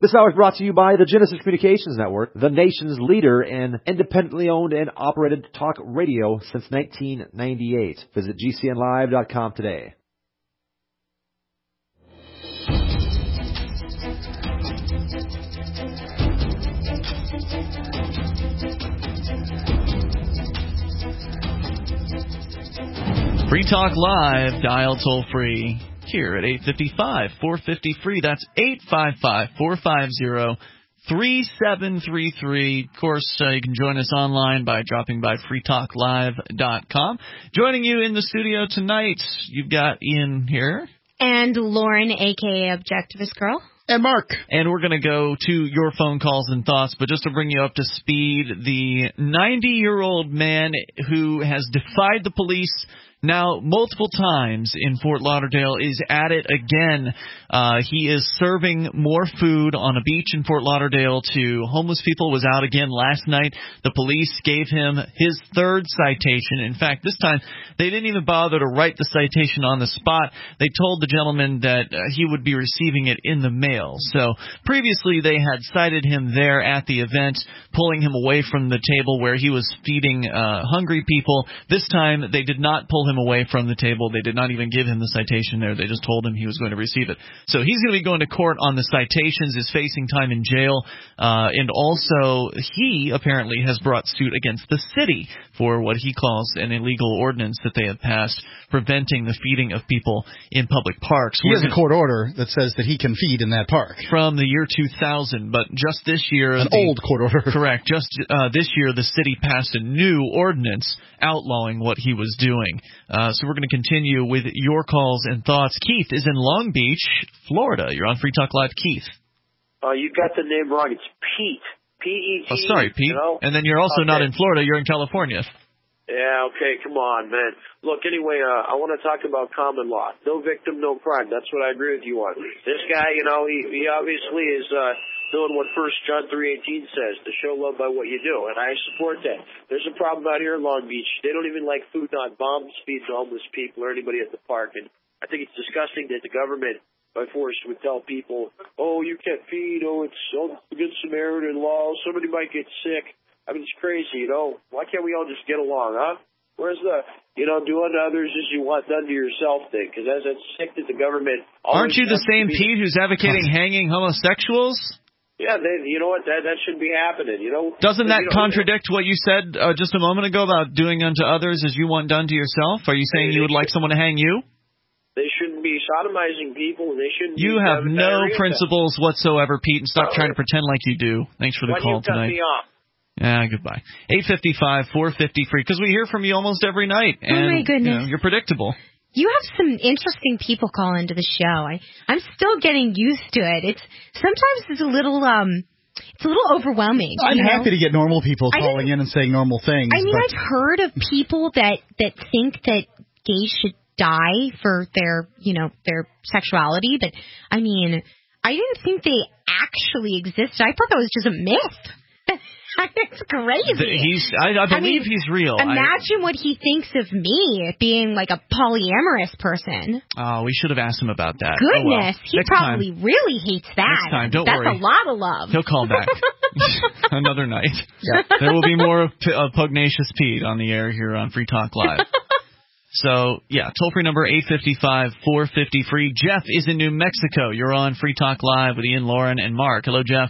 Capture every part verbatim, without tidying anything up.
This hour is brought to you by the Genesis Communications Network, the nation's leader in independently owned and operated talk radio since nineteen ninety-eight. Visit G C N live dot com today. Free Talk Live, dial toll free here at eight five five, four five zero, free. That's eight five five, four five zero, three seven three three. Of course, uh, you can join us online by dropping by free talk live dot com. Joining you in the studio tonight, you've got Ian here. And Lauren, a k a. Objectivist Girl. And Mark. And we're going to go to your phone calls and thoughts, but just to bring you up to speed, the ninety-year-old man who has defied the police now multiple times in Fort Lauderdale is at it again. Uh, he is serving more food on a beach in Fort Lauderdale to homeless people. Was out again last night. The police gave him his third citation. In fact, this time they didn't even bother to write the citation on the spot. They told the gentleman that uh, he would be receiving it in the mail. So previously they had cited him there at the event, pulling him away from the table where he was feeding uh, hungry people. This time they did not pull him away from the table. They did not even give him the citation there. They just told him he was going to receive it. So he's going to be going to court on the citations, is facing time in jail, uh, and also he apparently has brought suit against the city for what he calls an illegal ordinance that they have passed preventing the feeding of people in public parks. He has a court order that says that he can feed in that park. From the year two thousand, but just this year... An the, old court order. Correct. Just uh, this year, the city passed a new ordinance outlawing what he was doing. Uh, so we're going to continue with your calls and thoughts. Keith is in Long Beach, Florida. You're on Free Talk Live. Keith. Uh, you got the name wrong. It's Pete. P E T. Oh, sorry, Pete. You know? And then you're also okay. not in Florida. You're in California. Yeah, okay, come on, man. Look, anyway, uh, I want to talk about common law. No victim, no crime. That's what I agree with you on. This guy, you know, he, he obviously is uh, doing what First John three eighteen says, to show love by what you do, and I support that. There's a problem out here in Long Beach. They don't even like food not bombs feeding homeless people or anybody at the park, and I think it's disgusting that the government, by force, would tell people, oh, you can't feed, oh, it's oh, the Good Samaritan law, somebody might get sick. I mean, it's crazy, you know. Why can't we all just get along, huh? Where's the, you know, do unto others as you want done to yourself thing? Because that's, that's sick that the government... Aren't you the same Pete who's advocating hanging homosexuals? Yeah, they, you know what? That that should be happening, you know. Doesn't that you know, contradict what you said uh, just a moment ago about doing unto others as you want done to yourself? Are you saying you would like someone to hang you? They shouldn't be sodomizing people, and they shouldn't You be have no principles whatsoever, Pete, and stop oh. trying to pretend like you do. Thanks for the Why call do you cut tonight. me off? Yeah, goodbye. eight five five, four five zero, free, because we hear from you almost every night. And, oh, my goodness. You know, you're predictable. You have some interesting people call into the show. I, I'm still getting used to it. It's sometimes it's a little um, it's a little overwhelming. I'm you know? happy to get normal people calling in and saying normal things. I mean, but... I've heard of people that, that think that gays should die for their, you know, their sexuality, but I mean, I didn't think they actually existed. I thought that was just a myth. It's crazy. He's, I, I believe I mean, he's real. Imagine I, what he thinks of me, being like a polyamorous person. Oh, we should have asked him about that. Goodness, oh, well. he Next probably time. really hates that. Next time, don't That's worry. That's a lot of love. He'll call back another night. Yeah. There will be more of uh, Pugnacious Pete on the air here on Free Talk Live. So, yeah, toll-free number eight five five, four five zero, free. Jeff is in New Mexico. You're on Free Talk Live with Ian, Lauren, and Mark. Hello, Jeff.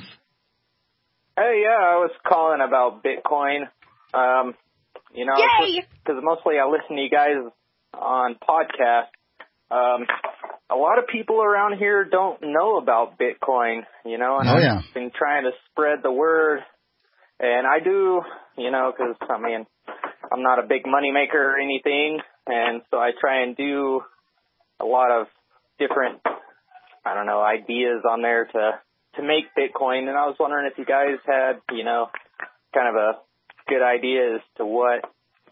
Hey, yeah, I was calling about Bitcoin. Um, you know, because mostly I listen to you guys on podcasts. Um, a lot of people around here don't know about Bitcoin, you know, and oh, yeah. I've been trying to spread the word. And I do, you know, because, I mean, I'm not a big money maker or anything, and so I try and do a lot of different, I don't know, ideas on there to... to make Bitcoin, and I was wondering if you guys had, you know, kind of a good idea as to what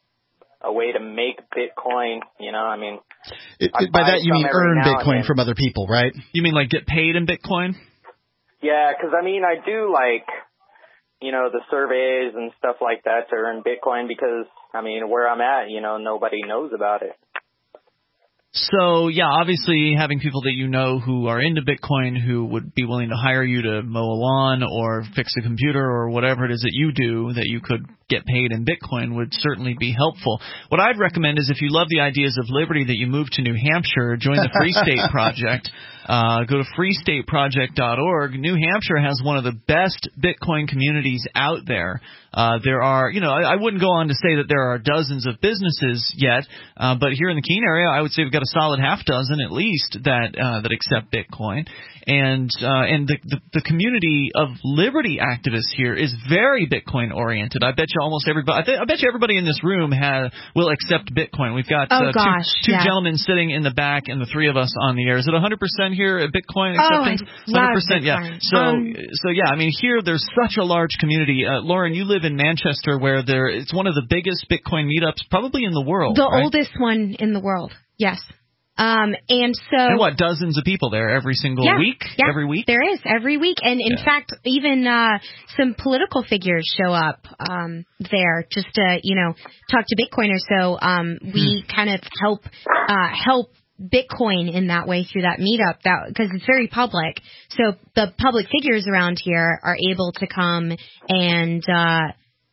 a way to make Bitcoin, you know, I mean. It, it, by that you mean earn Bitcoin from other people, right? You mean like get paid in Bitcoin? Yeah, because I mean, I do like, you know, the surveys and stuff like that to earn Bitcoin because, I mean, where I'm at, you know, nobody knows about it. So, yeah, obviously having people that you know who are into Bitcoin who would be willing to hire you to mow a lawn or fix a computer or whatever it is that you do that you could get paid in Bitcoin would certainly be helpful. What I'd recommend is if you love the ideas of liberty that you move to New Hampshire, join the Free State Project. Uh, go to free state project dot org. New Hampshire has one of the best Bitcoin communities out there. Uh, there are, you know, I, I wouldn't go on to say that there are dozens of businesses yet, uh, but here in the Keene area, I would say we've got a solid half dozen at least that uh, that accept Bitcoin. And uh, and the, the the community of liberty activists here is very Bitcoin oriented. I bet you almost everybody. I, th- I bet you everybody in this room has will accept Bitcoin. We've got oh, uh, gosh, two, two yeah. gentlemen sitting in the back, and the three of us on the air. Is it one hundred percent here at Bitcoin acceptance? Oh, I love one hundred percent, Bitcoin. yeah. So um, so yeah, I mean here there's such a large community. Uh, Lauren, you live in Manchester, where there it's one of the biggest Bitcoin meetups probably in the world. the right? oldest one in the world. Yes. Um, and so, and what, dozens of people there every single yeah, week? Yeah, every week? There is, every week. And in yeah. fact, even uh, some political figures show up um, there just to, you know, talk to Bitcoiners. So um, we hmm. kind of help uh, help Bitcoin in that way through that meetup, that because it's very public. So the public figures around here are able to come and uh,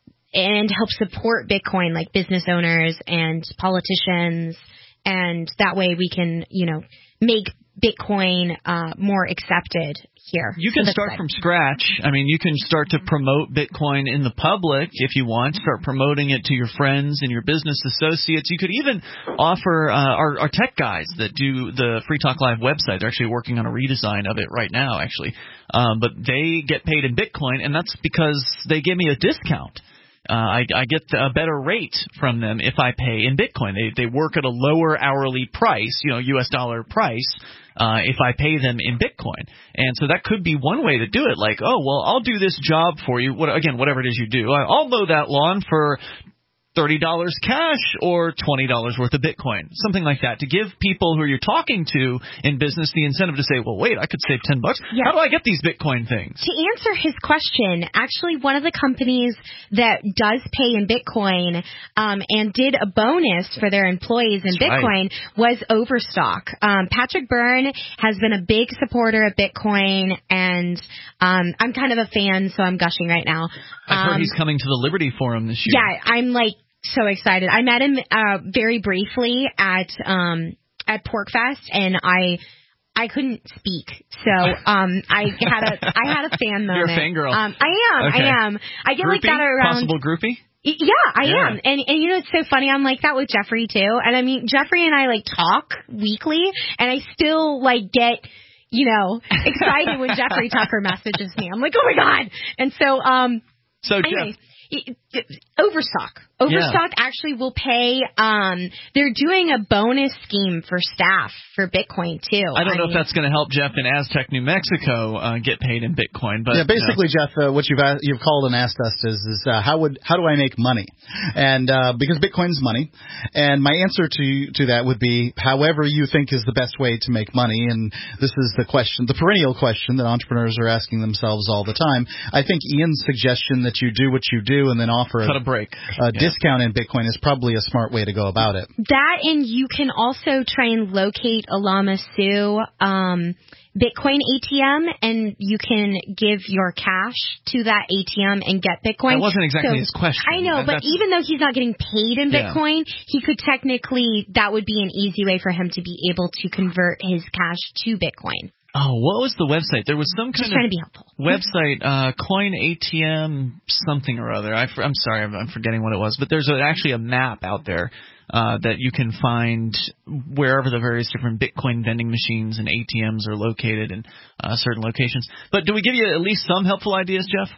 and help support Bitcoin, like business owners and politicians. And that way we can, you know, make Bitcoin uh, more accepted here. You can so start good. from scratch. I mean, you can start to promote Bitcoin in the public if you want. Start promoting it to your friends and your business associates. You could even offer uh, our, our tech guys that do the Free Talk Live website. They're actually working on a redesign of it right now, actually. Um, but they get paid in Bitcoin, and that's because they give me a discount. Uh, I, I get a better rate from them if I pay in Bitcoin. They they work at a lower hourly price, you know, U S dollar price, uh, if I pay them in Bitcoin. And so that could be one way to do it. Like, oh, well, I'll do this job for you. What, again, whatever it is you do. I'll mow that lawn for thirty dollars cash or twenty dollars worth of Bitcoin, something like that, to give people who you're talking to in business the incentive to say, well, wait, I could save ten bucks. Yes. How do I get these Bitcoin things? To answer his question, actually one of the companies that does pay in Bitcoin um, and did a bonus for their employees in That's Bitcoin right. was Overstock. Um, Patrick Byrne has been a big supporter of Bitcoin, and um, I'm kind of a fan, so I'm gushing right now. I've um, heard he's coming to the Liberty Forum this year. Yeah, I'm like so excited. I met him uh, very briefly at um, at PorcFest, and I I couldn't speak, so um, I had a I had a fan moment. You're a fangirl. Um, I am. Okay. I am. I get groupie? like that around. Possible groupie? Yeah, I yeah. am. And and you know, it's so funny. I'm like that with Jeffrey too. And I mean, Jeffrey and I like talk weekly, and I still like get, you know, excited when Jeffrey Tucker messages me. I'm like, oh my god. And so um. So anyways, Jeff. Overstock. Overstock yeah. actually will pay. Um, they're doing a bonus scheme for staff for Bitcoin too. I don't I know mean, if that's going to help Jeff in Aztec, New Mexico, uh, get paid in Bitcoin. But yeah, basically, you know. Jeff, uh, what you've uh, you've called and asked us is, is uh, how would how do I make money? And uh, because Bitcoin's money, and my answer to to that would be however you think is the best way to make money. And this is the question, the perennial question that entrepreneurs are asking themselves all the time. I think Ian's suggestion that you do what you do and then offer cut a, a break, a yeah. discount in Bitcoin is probably a smart way to go about it. That, and you can also try and locate a Llama Sue um, Bitcoin A T M, and you can give your cash to that A T M and get Bitcoin. That wasn't exactly so, his question. I know, that, but even though he's not getting paid in yeah. Bitcoin, he could technically, that would be an easy way for him to be able to convert his cash to Bitcoin. Oh, what was the website? There was some kind Just trying of to be helpful. website, uh, Coin A T M something or other. I, I'm sorry, I'm, I'm forgetting what it was. But there's a, actually a map out there uh, that you can find wherever the various different Bitcoin vending machines and A T Ms are located in uh, certain locations. But do we give you at least some helpful ideas, Jeff?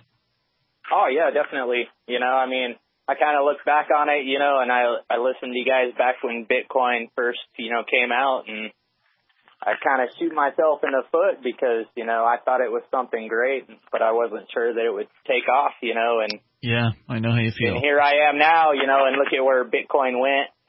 Oh, yeah, definitely. You know, I mean, I kind of look back on it, you know, and I, I listened to you guys back when Bitcoin first, you know, came out, and I kind of shoot myself in the foot because, you know, I thought it was something great, but I wasn't sure that it would take off, you know. And yeah, I know how you feel. And here I am now, you know, and look at where Bitcoin went.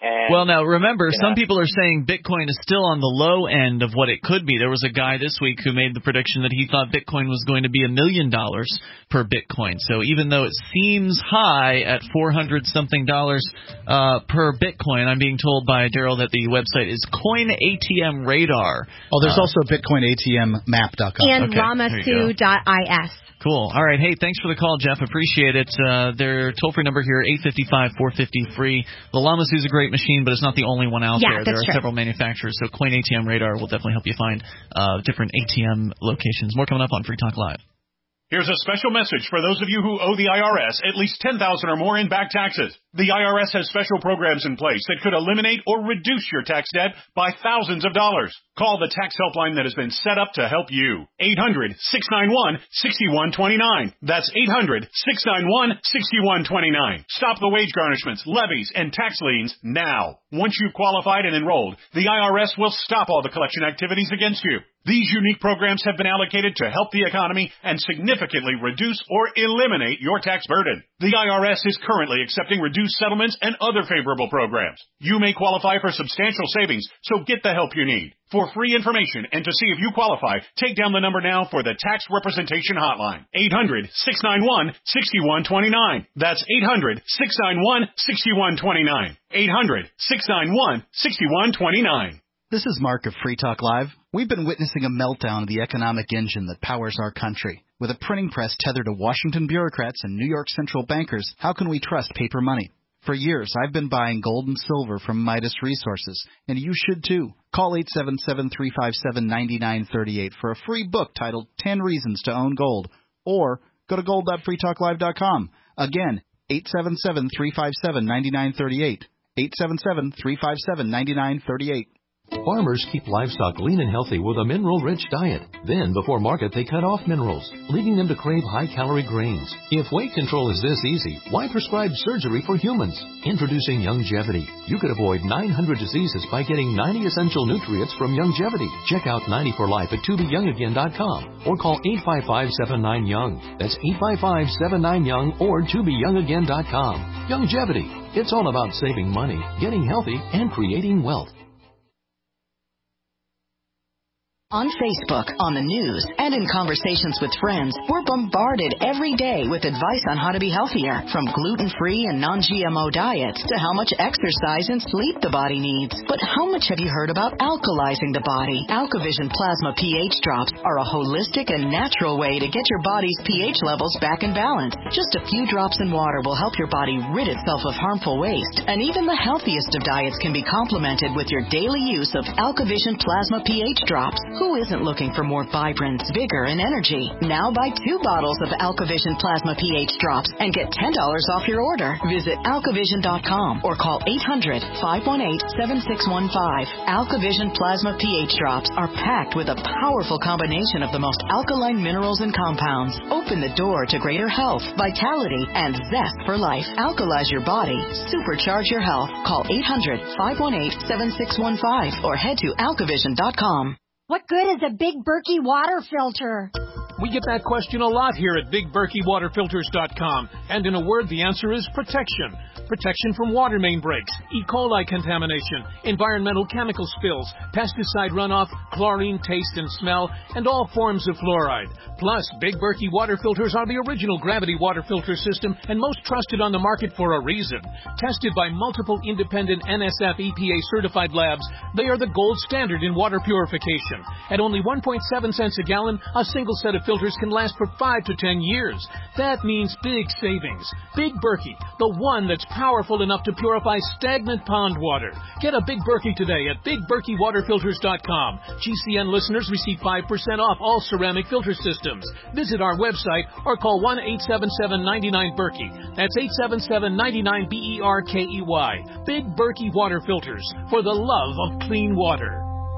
And, well, now remember, you know, some people are saying Bitcoin is still on the low end of what it could be. There was a guy this week who made the prediction that he thought Bitcoin was going to be a million dollars per Bitcoin. So even though it seems high at four hundred something dollars uh, per Bitcoin, I'm being told by Daryl that the website is Coin A T M Radar. Oh, there's uh, also Bitcoin A T M map dot com. And Okay, Lamasu dot I S. Cool. All right. Hey, thanks for the call, Jeff. Appreciate it. Uh, their toll-free number here, eight five five, four five zero, free. The Lamasu is a great machine, but it's not the only one out Yeah, there. There that's are true. several manufacturers, so Coin A T M Radar will definitely help you find uh, different A T M locations. More coming up on Free Talk Live. Here's a special message for those of you who owe the I R S at least ten thousand dollars or more in back taxes. The I R S has special programs in place that could eliminate or reduce your tax debt by thousands of dollars. Call the tax helpline that has been set up to help you. eight hundred, six nine one, six one two nine. That's eight hundred, six nine one, six one two nine. Stop the wage garnishments, levies, and tax liens now. Once you've qualified and enrolled, the I R S will stop all the collection activities against you. These unique programs have been allocated to help the economy and significantly reduce or eliminate your tax burden. The I R S is currently accepting reduced settlements and other favorable programs. You may qualify for substantial savings, so get the help you need. For free information and to see if you qualify, take down the number now for the Tax Representation Hotline. eight hundred, six nine one, six one two nine. That's eight hundred, six nine one, six one two nine. eight hundred, six nine one, six one two nine. This is Mark of Free Talk Live. We've been witnessing a meltdown of the economic engine that powers our country. With a printing press tethered to Washington bureaucrats and New York central bankers, how can we trust paper money? For years, I've been buying gold and silver from Midas Resources, and you should too. Call eight seven seven, three five seven, nine nine three eight for a free book titled ten Reasons to Own Gold, or go to gold dot free talk live dot com. Again, eight seven seven, three five seven, nine nine three eight, eight seven seven, three five seven, nine nine three eight. Farmers keep livestock lean and healthy with a mineral-rich diet. Then, before market, they cut off minerals, leading them to crave high-calorie grains. If weight control is this easy, why prescribe surgery for humans? Introducing Youngevity. You could avoid nine hundred diseases by getting ninety essential nutrients from Youngevity. Check out ninety for life at to be young again dot com or call eight five five, seven nine, young. That's eight five five, seven nine, young or to be young again dot com. Youngevity. It's all about saving money, getting healthy, and creating wealth. On Facebook, on the news, and in conversations with friends, we're bombarded every day with advice on how to be healthier, from gluten-free and non-G M O diets to how much exercise and sleep the body needs. But how much have you heard about alkalizing the body? AlkaVision Plasma pH drops are a holistic and natural way to get your body's pH levels back in balance. Just a few drops in water will help your body rid itself of harmful waste, and even the healthiest of diets can be complemented with your daily use of AlkaVision Plasma pH drops. Who isn't looking for more vibrance, vigor, and energy? Now buy two bottles of AlkaVision Plasma pH drops and get ten dollars off your order. Visit alkavision dot com or call eight hundred, five one eight, seven six one five. AlkaVision Plasma pH drops are packed with a powerful combination of the most alkaline minerals and compounds. Open the door to greater health, vitality, and zest for life. Alkalize your body. Supercharge your health. Call eight hundred, five one eight, seven six one five or head to alkavision dot com. What good is a Big Berkey water filter? We get that question a lot here at big berkey water filters dot com. And in a word, the answer is protection. Protection from water main breaks, E. coli contamination, environmental chemical spills, pesticide runoff, chlorine taste and smell, and all forms of fluoride. Plus, Big Berkey water filters are the original gravity water filter system and most trusted on the market for a reason. Tested by multiple independent N S F E P A certified labs, they are the gold standard in water purification. At only one point seven cents a gallon, a single set of filters can last for five to ten years. That means big savings. Big Berkey, the one that's powerful enough to purify stagnant pond water. Get a Big Berkey today at big berkey water filters dot com. G C N listeners receive five percent off all ceramic filter systems. Visit our website or call one eight seven seven, nine nine, Berkey. That's eight seven seven, nine nine, B E R K E Y. Big Berkey Water Filters, for the love of clean water.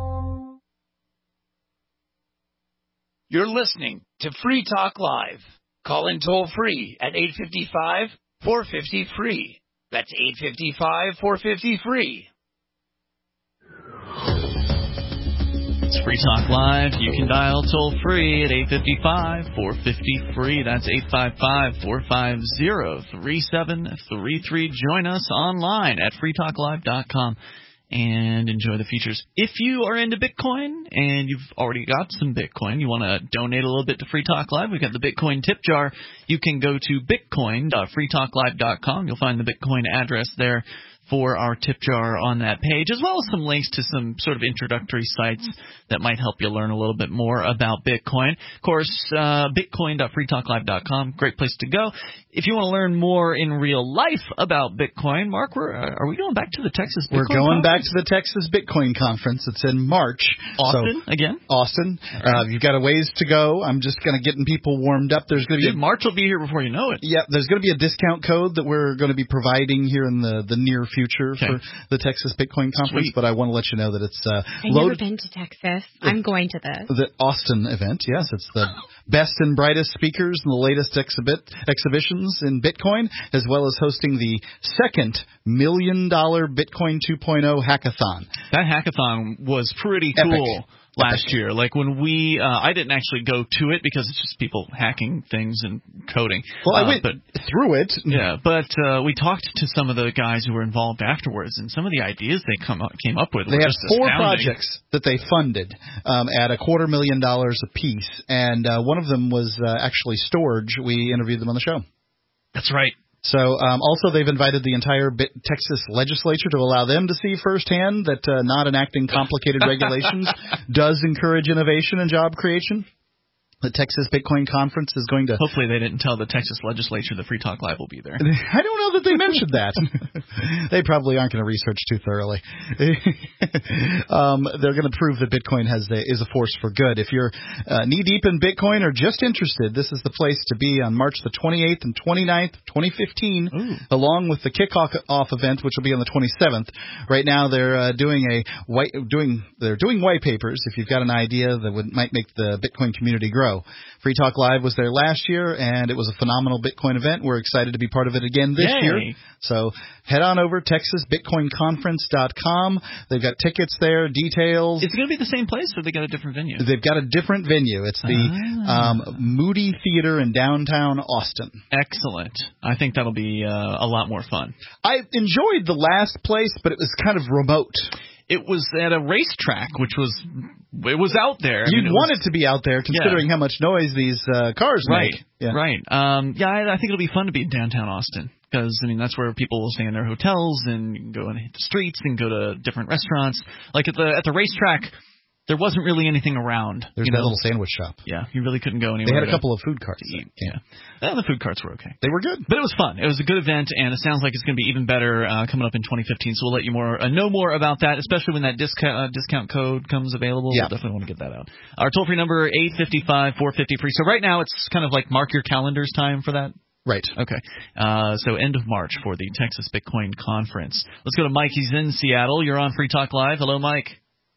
You're listening to Free Talk Live. Call in toll free at eight five five, four five zero, free. That's eight five five, four five zero, free. It's Free Talk Live. You can dial toll-free at eight five five, four five zero, free. That's eight five five, four five zero, three seven three three. Join us online at free talk live dot com and enjoy the features. If you are into Bitcoin and you've already got some Bitcoin, you want to donate a little bit to Free Talk Live, we've got the Bitcoin tip jar. You can go to bitcoin dot free talk live dot com. You'll find the Bitcoin address there for our tip jar on that page, as well as some links to some sort of introductory sites that might help you learn a little bit more about Bitcoin. Of course, uh, bitcoin dot free talk live dot com, great place to go. If you want to learn more in real life about Bitcoin, Mark, we're, uh, are we going back to the Texas Bitcoin We're going conference? back to the Texas Bitcoin Conference. It's in March. Austin, so, again? Austin. Right. Uh, you've got a ways to go. I'm just kind of getting people warmed up. There's going to be Dude, a, March will be here before you know it. Yeah, there's going to be a discount code that we're going to be providing here in the, the near future okay. for the Texas Bitcoin Conference, Sweet. But I want to let you know that it's uh, I've never been to Texas. Uh, I'm going to this. The Austin event, yes. It's the best and brightest speakers and the latest exhibit exhibitions in Bitcoin, as well as hosting the second million dollar Bitcoin two point oh hackathon. That hackathon was pretty cool. Epic. Last year, like when we, uh, I didn't actually go to it because it's just people hacking things and coding. Well, uh, I went but, through it. Yeah, but uh, we talked to some of the guys who were involved afterwards, and some of the ideas they come up, came up with. They were had just four astounding. projects that they funded um, at a quarter million dollars apiece, and uh, one of them was uh, actually storage. We interviewed them on the show. That's right. So um, also they've invited the entire Bit- Texas legislature to allow them to see firsthand that uh, not enacting complicated regulations does encourage innovation and job creation. The Texas Bitcoin Conference is going to... Hopefully they didn't tell the Texas legislature that Free Talk Live will be there. I don't know that they mentioned that. They probably aren't going to research too thoroughly. um, they're going to prove that Bitcoin has a, is a force for good. If you're uh, knee-deep in Bitcoin or just interested, this is the place to be on March the twenty-eighth and twenty-ninth, twenty fifteen, Ooh. Along with the kickoff event, which will be on the twenty-seventh. Right now they're uh, doing a white doing they're doing white papers. If you've got an idea that would might make the Bitcoin community grow. Free Talk Live was there last year, and it was a phenomenal Bitcoin event. We're excited to be part of it again this Yay. year. So head on over, texas bitcoin conference dot com. They've got tickets there, details. Is it going to be the same place, or they got a different venue? They've got a different venue. It's the ah. um, Moody Theater in downtown Austin. Excellent. I think that'll be uh, a lot more fun. I enjoyed the last place, but it was kind of remote. It was at a racetrack, which was it was out there. You'd I mean, want was, it to be out there, considering yeah. how much noise these uh, cars right, make. Yeah. Right. Um, yeah, I, I think it'll be fun to be in downtown Austin because I mean that's where people will stay in their hotels and you can go and hit the streets and go to different restaurants. Like at the at the racetrack, there wasn't really anything around. There's you that know? little sandwich shop. Yeah, you really couldn't go anywhere. They had a to, couple of food carts. To eat. Yeah, yeah. The food carts were okay. They were good, but it was fun. It was a good event, and it sounds like it's going to be even better uh, coming up in twenty fifteen. So we'll let you more uh, know more about that, especially when that discount uh, discount code comes available. Yeah. We'll definitely want to get that out. Our toll free number eight five five, four five zero, free. So right now it's kind of like mark your calendars time for that. Right. Okay. Uh, so end of March for the Texas Bitcoin Conference. Let's go to Mike. He's in Seattle. You're on Free Talk Live. Hello, Mike.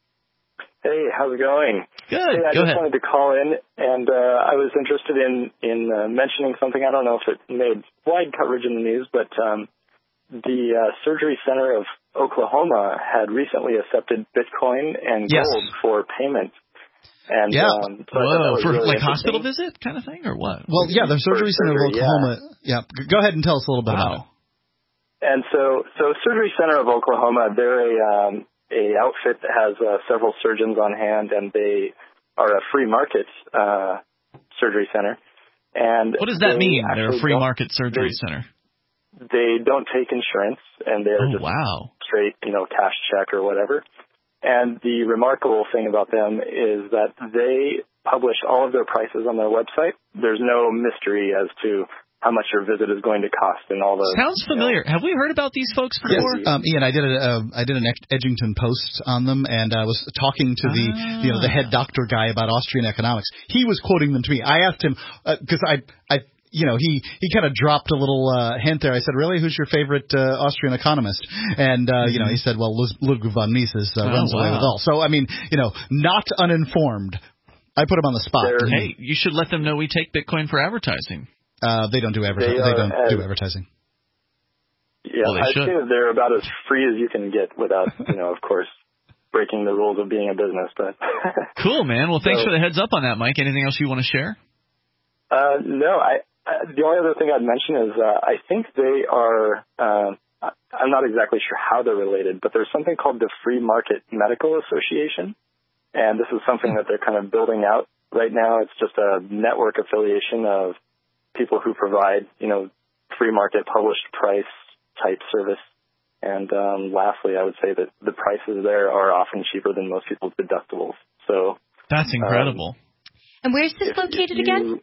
Hey, how's it going? Good. Hey, I Go just ahead. wanted to call in, and uh, I was interested in in uh, mentioning something. I don't know if it made wide coverage in the news, but um, the uh, Surgery Center of Oklahoma had recently accepted Bitcoin and yes. gold for payment. And yeah. um, so Whoa, for really like hospital visit kind of thing, or what? Well, yeah, the Surgery Center surgery, of Oklahoma. Yeah. yeah. Go ahead and tell us a little bit wow. about it. And so, so Surgery Center of Oklahoma, they're a um, a outfit that has uh, several surgeons on hand, and they are a free market uh, surgery center. And what does that mean? They're a free don't, market surgery center. They don't take insurance, and they're oh, just wow. straight, you know, cash check or whatever. And the remarkable thing about them is that they publish all of their prices on their website. There's no mystery as to how much your visit is going to cost and all the... Sounds familiar. You know, have we heard about these folks before? Yes, um, Ian, I did a, uh, I did an Edgington Post on them, and I was talking to the ah. you know the head doctor guy about Austrian economics. He was quoting them to me. I asked him because uh, I I. You know, he, he kind of dropped a little uh, hint there. I said, really, who's your favorite uh, Austrian economist? And, uh, mm-hmm. you know, he said, well, Ludwig von Mises uh, oh, runs wow. away with all. So, I mean, you know, not uninformed. I put him on the spot. They're, hey, you should let them know we take Bitcoin for advertising. Uh, they don't do advertising. They, they don't as, do advertising. Yeah, well, I should. think they're about as free as you can get without, you know, of course, breaking the rules of being a business. But cool, man. Well, thanks so, for the heads up on that, Mike. Anything else you want to share? Uh, no, I, I, the only other thing I'd mention is uh, I think they are, uh, I'm not exactly sure how they're related, but there's something called the Free Market Medical Association, and this is something that they're kind of building out right now. It's just a network affiliation of people who provide, you know, free market published price type service. And um, lastly, I would say that the prices there are often cheaper than most people's deductibles. So that's incredible. Um, and where's this if, located if you, again?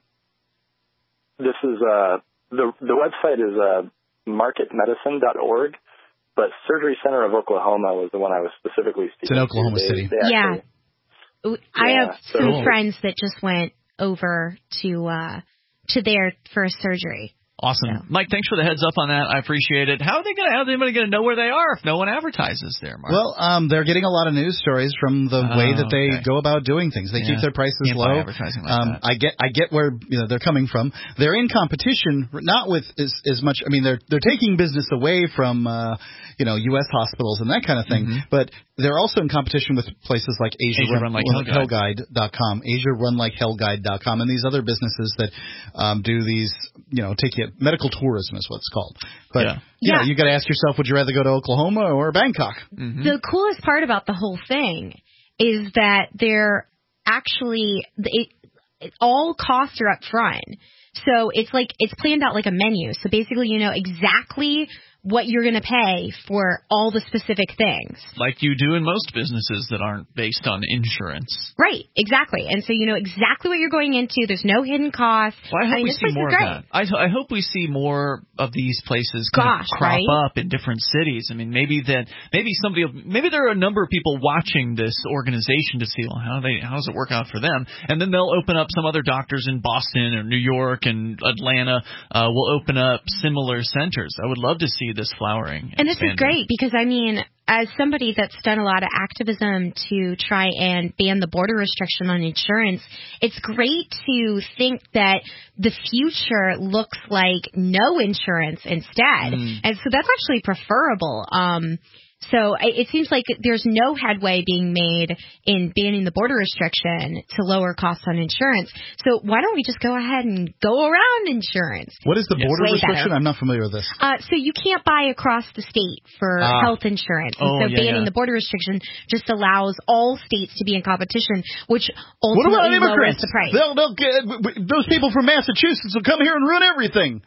This is uh, the the website is uh, market medicine dot org, but Surgery Center of Oklahoma was the one I was specifically speaking to. It's in Oklahoma to. City. They, they yeah. actually, I yeah, have so, some friends that just went over to uh, to there for a surgery. Awesome. So. Mike, thanks for the heads up on that. I appreciate it. How are they going to, how's anybody going to know where they are if no one advertises there, Mark? Well, um, they're getting a lot of news stories from the oh, way that they okay. go about doing things. They yeah. keep their prices Can't low. buy advertising like um, that. I get, I get where you know they're coming from. They're in competition, not with as, as much. I mean, they're they're taking business away from uh, you know U S hospitals and that kind of thing. Mm-hmm. But they're also in competition with places like Asia, Asia Run, Run Like Hell Guide dot com, Asia Run Like Hell Guide dot com, and these other businesses that um, do these, you know, take you medical tourism is what it's called. But yeah. you yeah. know, you got to ask yourself, would you rather go to Oklahoma or Bangkok? Mm-hmm. The coolest part about the whole thing is that they're actually it, it, all costs are up front. So it's like it's planned out like a menu. So basically, you know exactly what you're going to pay for all the specific things. Like you do in most businesses that aren't based on insurance. Right, exactly. And so you know exactly what you're going into. There's no hidden costs. Well, I hope I mean, we this see place more is of great. that. I, I hope we see more of these places kind Gosh, of crop right? up in different cities. I mean, maybe that maybe somebody maybe there are a number of people watching this organization to see well how they how does it work out for them, and then they'll open up some other doctors in Boston or New York and Atlanta uh, will open up similar centers. I would love to see this flowering. And this is great because, I mean, as somebody that's done a lot of activism to try and ban the border restriction on insurance, it's great to think that the future looks like no insurance instead. Mm. And so that's actually preferable. Um So it seems like there's no headway being made in banning the border restriction to lower costs on insurance. So why don't we just go ahead and go around insurance? What is the yes. border Way restriction? better. I'm not familiar with this. Uh, so you can't buy across the state for ah. health insurance. And oh, so yeah, banning yeah. the border restriction just allows all states to be in competition, which ultimately what about lowers immigrants? the price. They'll, they'll get, those people from Massachusetts will come here and ruin everything.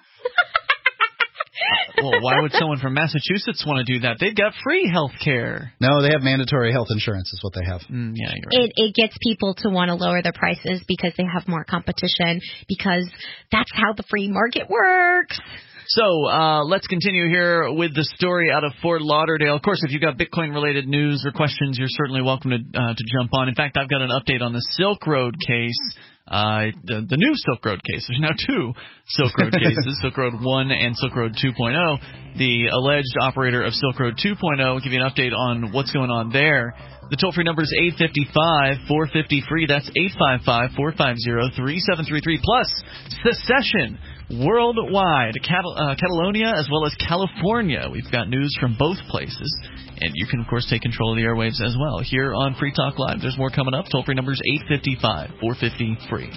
Well, why would someone from Massachusetts want to do that? They've got free health care. No, they have mandatory health insurance is what they have. Mm, yeah, you're right. It, it gets people to want to lower their prices because they have more competition, because that's how the free market works. So uh, let's continue here with the story out of Fort Lauderdale. Of course, if you've got Bitcoin-related news or questions, you're certainly welcome to uh, to jump on. In fact, I've got an update on the Silk Road case. Uh, the, the new Silk Road case. There's now two Silk Road cases, Silk Road one and Silk Road two point oh. The alleged operator of Silk Road two point oh will give you an update on what's going on there. The toll-free number is eight five five, four five zero, free. That's eight five five, four five zero, three seven three three. Plus, secession worldwide. Catal- uh, Catalonia as well as California. We've got news from both places. And you can, of course, take control of the airwaves as well. Here on Free Talk Live, there's more coming up. Toll-free number is eight five five, four five zero, free.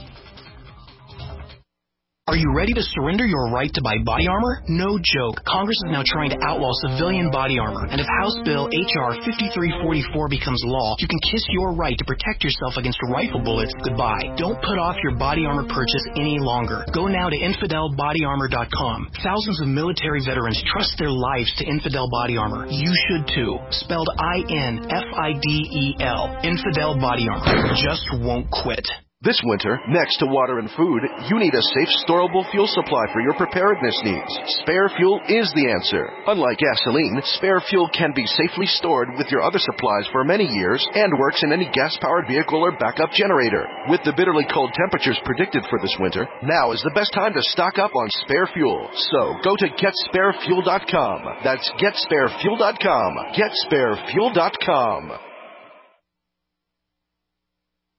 Are you ready to surrender your right to buy body armor? No joke. Congress is now trying to outlaw civilian body armor. And if House Bill H R fifty-three forty-four becomes law, you can kiss your right to protect yourself against rifle bullets goodbye. Don't put off your body armor purchase any longer. Go now to infidel body armor dot com. Thousands of military veterans trust their lives to Infidel Body Armor. You should too. Spelled I N F I D E L. Infidel Body Armor. Just won't quit. This winter, next to water and food, you need a safe, storable fuel supply for your preparedness needs. Spare fuel is the answer. Unlike gasoline, spare fuel can be safely stored with your other supplies for many years and works in any gas-powered vehicle or backup generator. With the bitterly cold temperatures predicted for this winter, now is the best time to stock up on spare fuel. So go to get spare fuel dot com. That's get spare fuel dot com. get spare fuel dot com.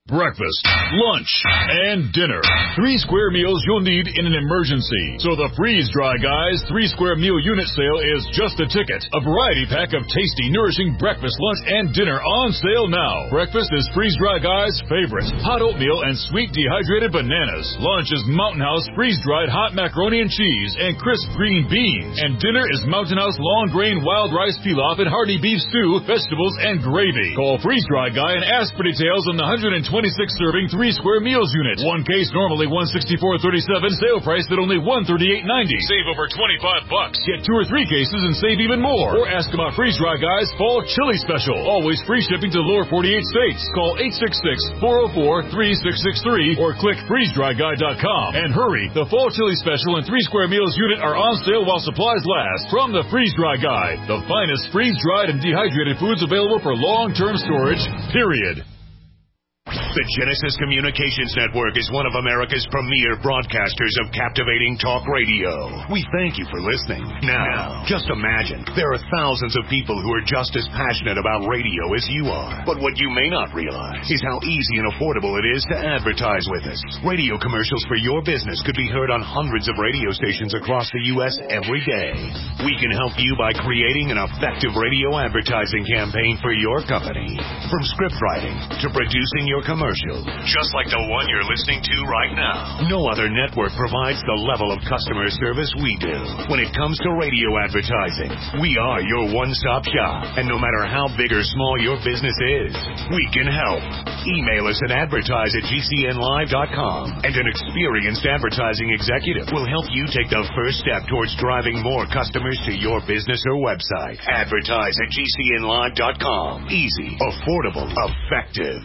breakfast, lunch, and dinner. Three square meals you'll need in an emergency. So the Freeze Dry Guys three square meal unit sale is just a ticket. A variety pack of tasty, nourishing breakfast, lunch, and dinner on sale now. Breakfast is Freeze Dry Guys' favorite. Hot oatmeal and sweet dehydrated bananas. Lunch is Mountain House freeze-dried hot macaroni and cheese and crisp green beans. And dinner is Mountain House long grain wild rice pilaf and hearty beef stew, vegetables, and gravy. Call Freeze Dry Guy and ask for details on the one hundred twenty-six serving three square meals unit. One case normally one hundred sixty-four dollars and thirty-seven cents, sale price at only one hundred thirty-eight dollars and ninety cents. Save over twenty-five bucks. Get two or three cases and save even more. Or ask about Freeze Dry Guy's Fall Chili Special. Always free shipping to the lower forty-eight states. Call eight six six, four oh four, three six six three or click freeze dry guy dot com. And hurry, the Fall Chili Special and three square meals unit are on sale while supplies last from the Freeze Dry Guy. The finest freeze-dried and dehydrated foods available for long-term storage, period. The Genesis Communications Network is one of America's premier broadcasters of captivating talk radio. We thank you for listening. Now, just imagine, there are thousands of people who are just as passionate about radio as you are. But what you may not realize is how easy and affordable it is to advertise with us. Radio commercials for your business could be heard on hundreds of radio stations across the U S every day. We can help you by creating an effective radio advertising campaign for your company. From script writing to producing your commercial, just like the one you're listening to right now. No other network provides the level of customer service we do. When it comes to radio advertising, we are your one-stop shop. And no matter how big or small your business is, we can help. Email us at advertise at G C N live dot com, and an experienced advertising executive will help you take the first step towards driving more customers to your business or website. Advertise at G C N live dot com. Easy, affordable, effective.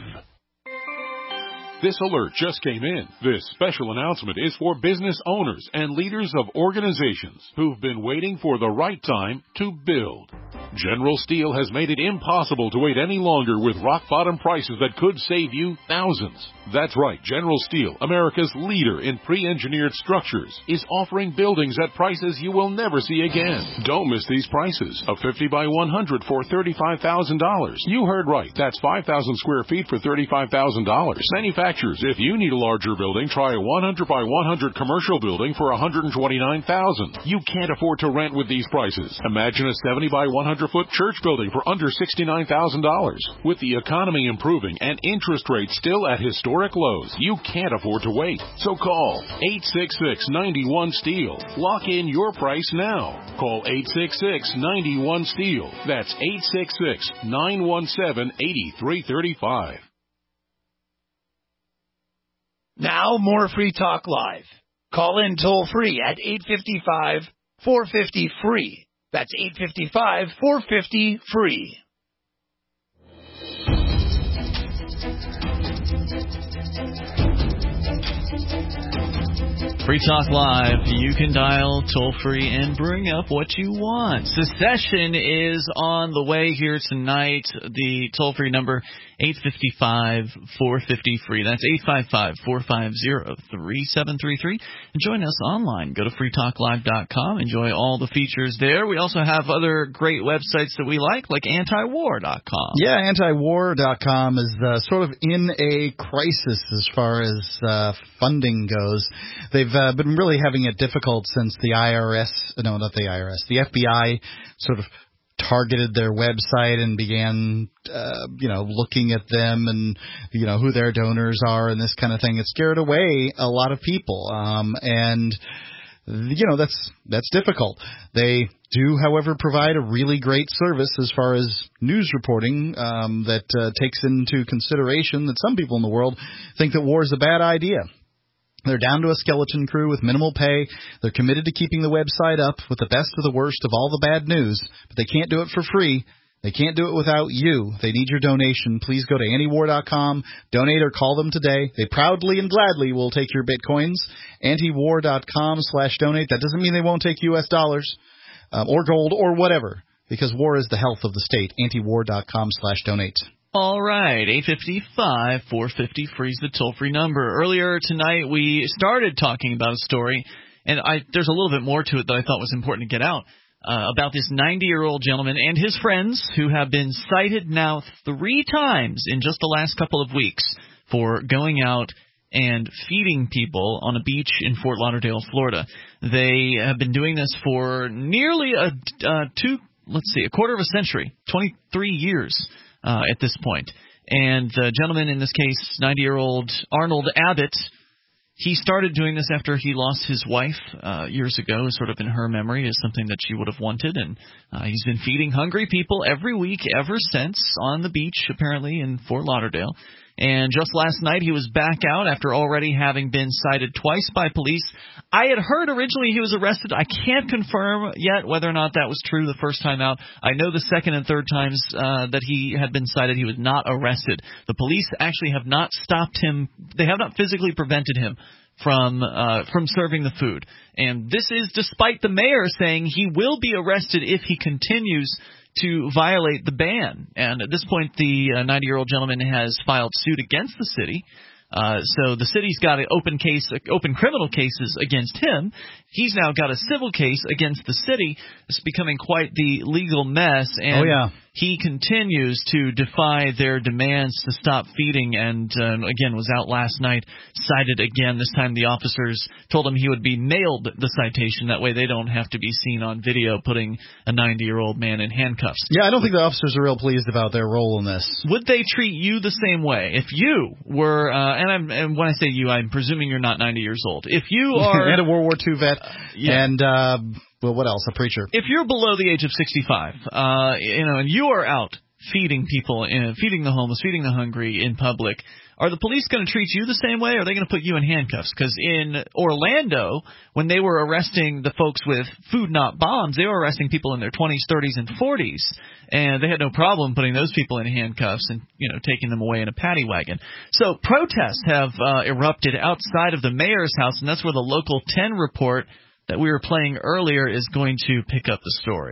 This alert just came in. This special announcement is for business owners and leaders of organizations who've been waiting for the right time to build. General Steel has made it impossible to wait any longer with rock-bottom prices that could save you thousands. That's right, General Steel, America's leader in pre-engineered structures, is offering buildings at prices you will never see again. Don't miss these prices. A fifty by one hundred for thirty-five thousand dollars. You heard right. That's five thousand square feet for thirty-five thousand dollars. Manufacturers, if you need a larger building, try a one hundred by one hundred commercial building for one hundred twenty-nine thousand dollars. You can't afford to rent with these prices. Imagine a seventy by one hundred foot church building for under sixty-nine thousand dollars. With the economy improving and interest rates still at historic lows, you can't afford to wait. So call eight six six, nine one, STEEL. Lock in your price now. Call eight six six, nine one, STEEL. That's eight six six, nine one seven, eight three three five. Now, more Free Talk Live. Call in toll free at eight five five, four five zero, free. That's eight five five, four five zero, free. Free Talk Live. You can dial toll-free and bring up what you want. Secession is on the way here tonight. The toll-free number, eight five five, four five zero, free. That's eight five five, four five zero, three seven three three. And join us online. Go to free talk live dot com. Enjoy all the features there. We also have other great websites that we like, like anti war dot com. Yeah, anti war dot com is uh, sort of in a crisis as far as uh, funding goes. They've uh, been really having it difficult since the I R S, no, not the I R S, the F B I sort of targeted their website and began, uh, you know, looking at them and, you know, who their donors are and this kind of thing. It scared away a lot of people. Um, and, you know, that's that's difficult. They do, however, provide a really great service as far as news reporting um, that uh, takes into consideration that some people in the world think that war is a bad idea. They're down to a skeleton crew with minimal pay. They're committed to keeping the website up with the best of the worst of all the bad news, but they can't do it for free. They can't do it without you. They need your donation. Please go to anti war dot com, donate or call them today. They proudly and gladly will take your bitcoins. anti war dot com slash donate. That doesn't mean they won't take U S dollars um, or gold or whatever, because war is the health of the state. anti war dot com slash donate. All right, eight five five, four five zero, free is the toll-free number. Earlier tonight, we started talking about a story, and I, there's a little bit more to it that I thought was important to get out, uh, about this ninety-year-old gentleman and his friends who have been cited now three times in just the last couple of weeks for going out and feeding people on a beach in Fort Lauderdale, Florida. They have been doing this for nearly a uh, two, let's see, a quarter of a century, twenty-three years uh, at this point. And the gentleman in this case, ninety-year-old Arnold Abbott, he started doing this after he lost his wife uh, years ago, sort of in her memory, as something that she would have wanted. And uh, he's been feeding hungry people every week ever since on the beach, apparently, in Fort Lauderdale. And just last night, he was back out after already having been cited twice by police. I had heard originally he was arrested. I can't confirm yet whether or not that was true the first time out. I know the second and third times uh, that he had been cited, he was not arrested. The police actually have not stopped him. They have not physically prevented him from uh, from serving the food. And this is despite the mayor saying he will be arrested if he continues to violate the ban. And at this point, the uh, ninety-year-old gentleman has filed suit against the city. Uh, so the city's got an open case, open criminal cases against him. He's now got a civil case against the city. It's becoming quite the legal mess. And oh, yeah. he continues to defy their demands to stop feeding, and uh, again was out last night, cited again. This time the officers told him he would be mailed the citation. That way they don't have to be seen on video putting a ninety-year-old man in handcuffs. Yeah, I don't think the officers are real pleased about their role in this. Would they treat you the same way if you were, uh, and, I'm, and when I say you, I'm presuming you're not ninety years old. If you are... and a World War Two vet, uh, yeah. and... Uh, Well, what else? A preacher. If you're below the age of sixty-five, uh, you know, and you are out feeding people, in, feeding the homeless, feeding the hungry in public, are the police going to treat you the same way, or are they going to put you in handcuffs? Because in Orlando, when they were arresting the folks with Food Not Bombs, they were arresting people in their twenties, thirties, and forties, and they had no problem putting those people in handcuffs and, you know, taking them away in a paddy wagon. So protests have uh, erupted outside of the mayor's house, and that's where the Local ten report that we were playing earlier is going to pick up the story.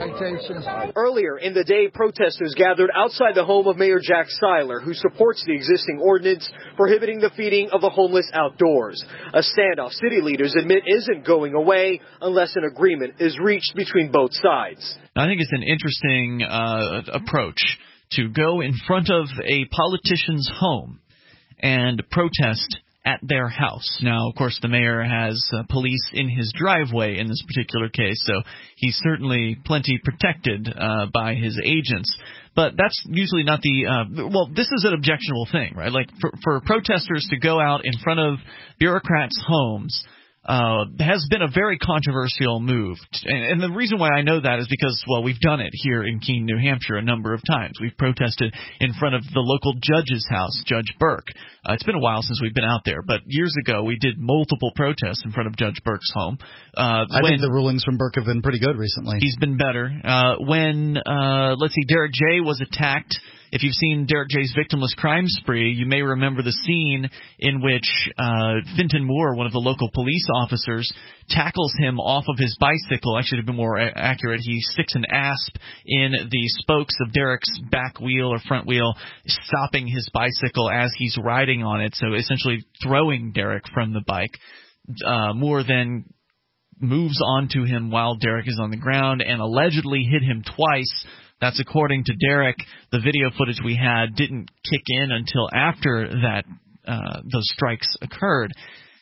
Earlier in the day, protesters gathered outside the home of Mayor Jack Seiler, who supports the existing ordinance prohibiting the feeding of the homeless outdoors. A standoff city leaders admit isn't going away unless an agreement is reached between both sides. I think it's an interesting uh, approach to go in front of a politician's home and protest at their house. Now, of course, the mayor has uh, police in his driveway in this particular case, so he's certainly plenty protected uh, by his agents. But that's usually not the uh, – well, this is an objectionable thing, right? Like for, for protesters to go out in front of bureaucrats' homes uh, has been a very controversial move. And, and the reason why I know that is because, well, we've done it here in Keene, New Hampshire a number of times. We've protested in front of the local judge's house, Judge Burke. Uh, it's been a while since we've been out there, but years ago we did multiple protests in front of Judge Burke's home. Uh, I when, think the rulings from Burke have been pretty good recently. He's been better. Uh, when, uh, let's see, Derek J. was attacked. If you've seen Derek J's Victimless Crime Spree, you may remember the scene in which uh, Finton Moore, one of the local police officers, tackles him off of his bicycle. Actually, to be more a- accurate, he sticks an asp in the spokes of Derek's back wheel or front wheel, stopping his bicycle as he's riding on it, so essentially throwing Derek from the bike. Uh, Moore then moves onto him while Derek is on the ground and allegedly hit him twice. That's according to Derek. The video footage we had didn't kick in until after that uh, those strikes occurred.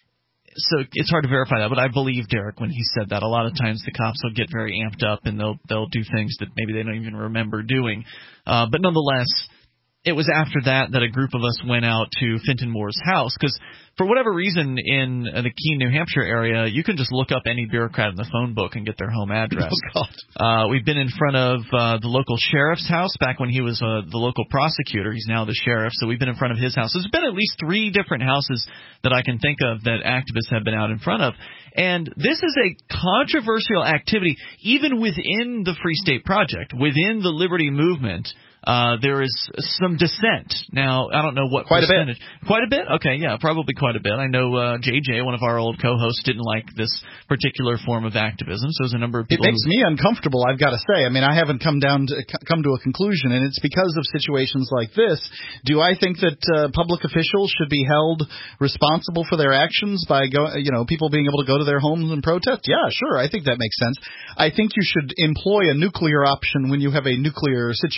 So it's hard to verify that, but I believe Derek when he said that. A lot of times the cops will get very amped up and they'll they'll do things that maybe they don't even remember doing. Uh, but nonetheless, it was after that that a group of us went out to Finton Moore's house because for whatever reason in the Keene, New Hampshire area, you can just look up any bureaucrat in the phone book and get their home address. Oh, God. Uh, we've been in front of uh, the local sheriff's house back when he was uh, the local prosecutor. He's now the sheriff, so we've been in front of his house. There's been at least three different houses that I can think of that activists have been out in front of. And this is a controversial activity, even within the Free State Project, within the Liberty Movement. Uh, there is some dissent. Now, I don't know what quite percentage. a bit. Quite a bit? Okay, yeah, probably quite a bit. I know uh, J J, one of our old co-hosts, didn't like this particular form of activism, so there's a number of people. It makes who... me uncomfortable, I've got to say. I mean, I haven't come down to come to a conclusion, and it's because of situations like this. Do I think that uh, public officials should be held responsible for their actions by, go, you know, people being able to go to their homes and protest? Yeah, sure, I think that makes sense. I think you should employ a nuclear option when you have a nuclear situation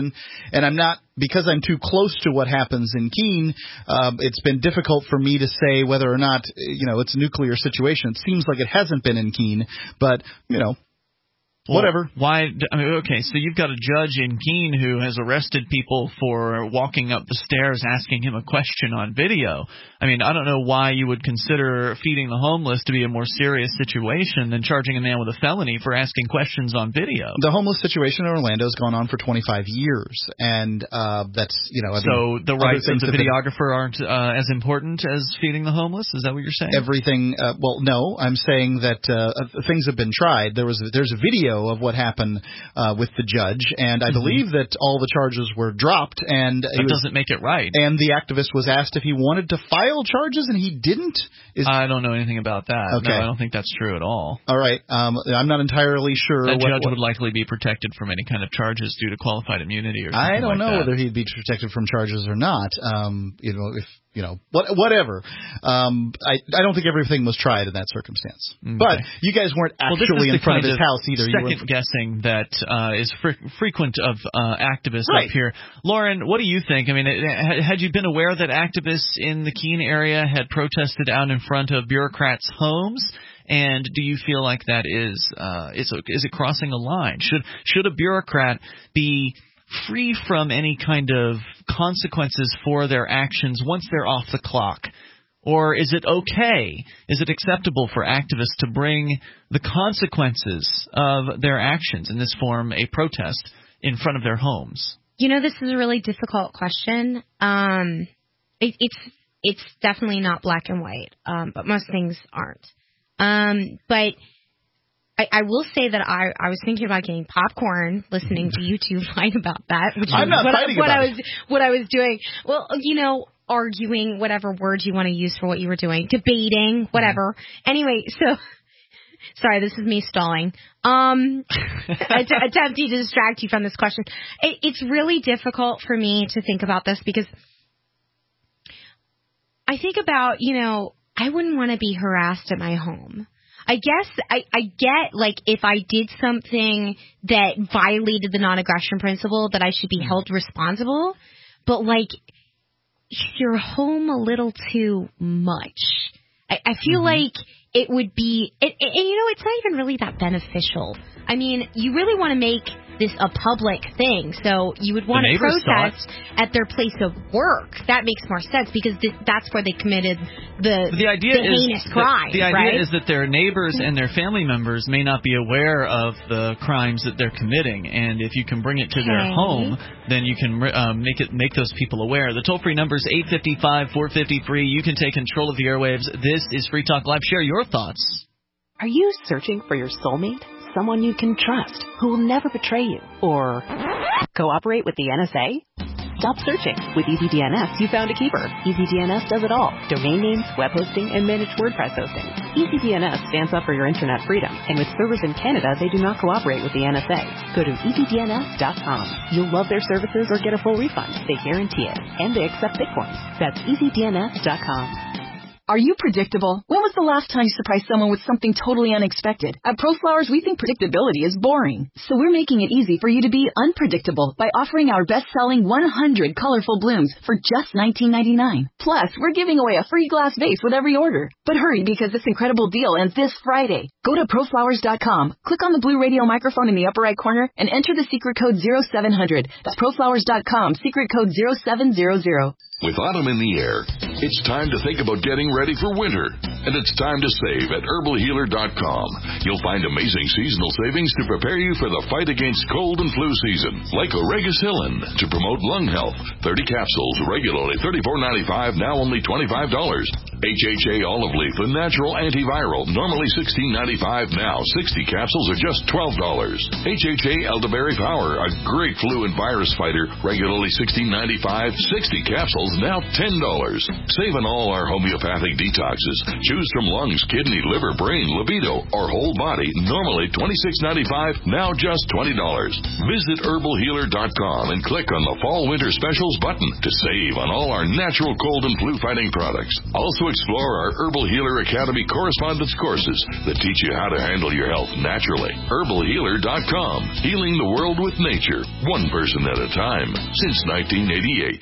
situation, and I'm not, because I'm too close to what happens in Keene, um, it's been difficult for me to say whether or not, you know, it's a nuclear situation. It seems like it hasn't been in Keene, but, you know, Well, whatever. Why? I mean, okay, so you've got a judge in Keene who has arrested people for walking up the stairs asking him a question on video. I mean, I don't know why you would consider feeding the homeless to be a more serious situation than charging a man with a felony for asking questions on video. The homeless situation in Orlando has gone on for twenty-five years, and uh, that's, you know, I so mean, the rights of the been, videographer aren't uh, as important as feeding the homeless? Is that what you're saying? Everything, uh, well, no, I'm saying that uh, things have been tried. There was a, there's a video of what happened uh, with the judge, and I mm-hmm. believe that all the charges were dropped. And that was, doesn't make it right. And the activist was asked if he wanted to file charges, and he didn't. Is, I don't know anything about that. Okay. No, I don't think that's true at all. All right. Um, I'm not entirely sure. That what, judge what, would likely be protected from any kind of charges due to qualified immunity or something I don't like know that. whether he'd be protected from charges or not. Um, you know, if you know, what, whatever. Um, I I don't think everything was tried in that circumstance. Okay. But you guys weren't actually well, in front of his of house either. Second you were guessing that uh, is fre- frequent of uh, activists right. up here. Lauren, what do you think? I mean, it, had you been aware that activists in the Keene area had protested out in front of bureaucrats' homes? And do you feel like that is uh, is is it crossing a line? Should should a bureaucrat be free from any kind of consequences for their actions once they're off the clock? Or is it okay, is it acceptable for activists to bring the consequences of their actions, in this form a protest, in front of their homes? You know, this is a really difficult question. Um, it, it's it's definitely not black and white, um, but most things aren't. Um, but I, I will say that I, I was thinking about getting popcorn, listening to you two fight about that, which I'm is not what, fighting what about I was what I was doing. Well, you know, arguing, whatever words you want to use for what you were doing, debating, whatever. Mm-hmm. Anyway, so sorry, this is me stalling. Um, att- attempting to distract you from this question. It, it's really difficult for me to think about this because I think about, you know, I wouldn't want to be harassed at my home. I guess I, I get, like, if I did something that violated the non-aggression principle, that I should be held responsible. But, like, you're home a little too much. I, I feel mm-hmm. like it would be, it, it, and, you know, it's not even really that beneficial. I mean, you really want to make this a public thing, so you would want to protest at their place of work. That makes more sense because th- that's where they committed the, the, idea the is heinous crime. The, the idea right? is that their neighbors and their family members may not be aware of the crimes that they're committing, and if you can bring it to okay. their home, then you can um, make it make those people aware. The toll-free number is eight five five, four five zero, free. You can take control of the airwaves. This is Free Talk Live. Share your thoughts. Are you searching for your soulmate? Someone you can trust, who will never betray you, or cooperate with the N S A? Stop searching. With EasyDNS, you found a keeper. EasyDNS does it all. Domain names, web hosting, and managed WordPress hosting. EasyDNS stands up for your internet freedom, and with servers in Canada, they do not cooperate with the N S A. Go to easy D N S dot com. You'll love their services or get a full refund. They guarantee it. And they accept Bitcoin. That's easy D N S dot com. Are you predictable? When was the last time you surprised someone with something totally unexpected? At ProFlowers, we think predictability is boring. So we're making it easy for you to be unpredictable by offering our best-selling one hundred colorful blooms for just nineteen ninety-nine. Plus, we're giving away a free glass vase with every order. But hurry, because this incredible deal ends this Friday. Go to pro flowers dot com, click on the blue radio microphone in the upper right corner, and enter the secret code zero seven hundred. That's pro flowers dot com, secret code zero seven zero zero. With autumn in the air, it's time to think about getting ready for winter. And it's time to save at herbal healer dot com. You'll find amazing seasonal savings to prepare you for the fight against cold and flu season. Like Oregacillin to promote lung health. thirty capsules, regularly thirty-four ninety-five, now only twenty-five dollars. H H A olive leaf, a natural antiviral, normally sixteen ninety-five, now sixty capsules are just twelve dollars. H H A elderberry power, a great flu and virus fighter, regularly sixteen ninety-five, sixty capsules, now ten dollars. Save on all our homeopathic detoxes. Choose Choose from lungs, kidney, liver, brain, libido, or whole body, normally twenty-six ninety-five, now just twenty dollars. Visit herbal healer dot com and click on the Fall Winter Specials button to save on all our natural cold and flu fighting products. Also explore our Herbal Healer Academy correspondence courses that teach you how to handle your health naturally. herbal healer dot com, healing the world with nature, one person at a time, since nineteen eighty-eight.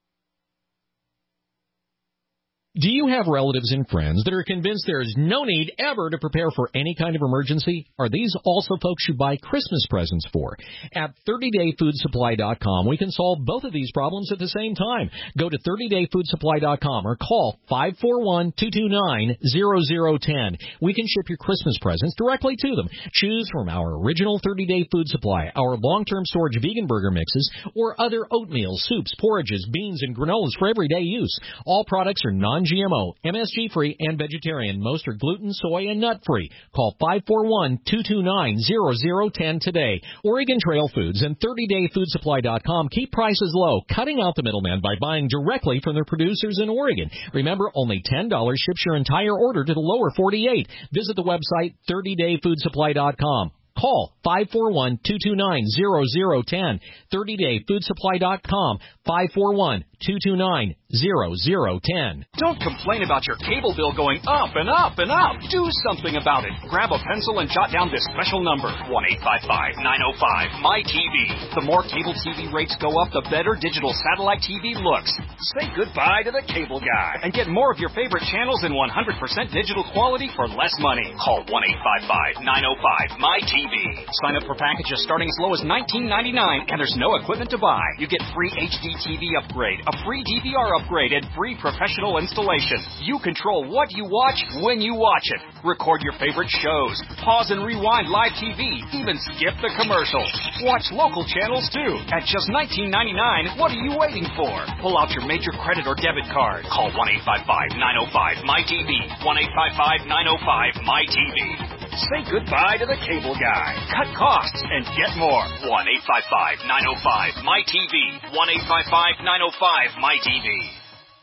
Do you have relatives and friends that are convinced there is no need ever to prepare for any kind of emergency? Are these also folks you buy Christmas presents for? At thirty day food supply dot com, we can solve both of these problems at the same time. Go to thirty day food supply dot com or call five four one, two two nine, zero zero one zero. We can ship your Christmas presents directly to them. Choose from our original thirty day food supply, our long-term storage vegan burger mixes, or other oatmeal, soups, porridges, beans, and granolas for everyday use. All products are non G M O, M S G-free, and vegetarian. Most are gluten, soy, and nut-free. Call five four one, two two nine, zero zero one zero today. Oregon Trail Foods and thirty day food supply dot com keep prices low, cutting out the middleman by buying directly from their producers in Oregon. Remember, only ten dollars ships your entire order to the lower forty-eight. Visit the website thirty day food supply dot com. Call five four one, two two nine, zero zero one zero. thirty day food supply dot com, five four one, two two nine, zero zero one zero. Don't complain about your cable bill going up and up and up. Do something about it. Grab a pencil and jot down this special number, one eight five five, nine oh five, M Y T V. The more cable T V rates go up, the better digital satellite T V looks. Say goodbye to the cable guy and get more of your favorite channels in one hundred percent digital quality for less money. Call one eight five five, nine oh five, M Y T V. Sign up for packages starting as low as nineteen ninety-nine, and there's no equipment to buy. You get free H D T V upgrade, a free D V R upgrade, and free professional installation. You control what you watch when you watch it. Record your favorite shows. Pause and rewind live T V. Even skip the commercials. Watch local channels too. At just nineteen ninety-nine, what are you waiting for? Pull out your major credit or debit card. Call one eight five five, nine oh five, M Y T V. one eight five five, nine oh five, M Y T V. Say goodbye to the cable guy. Cut costs and get more. one eight five five, nine oh five, M Y T V. one eight five five, nine oh five, M Y T V.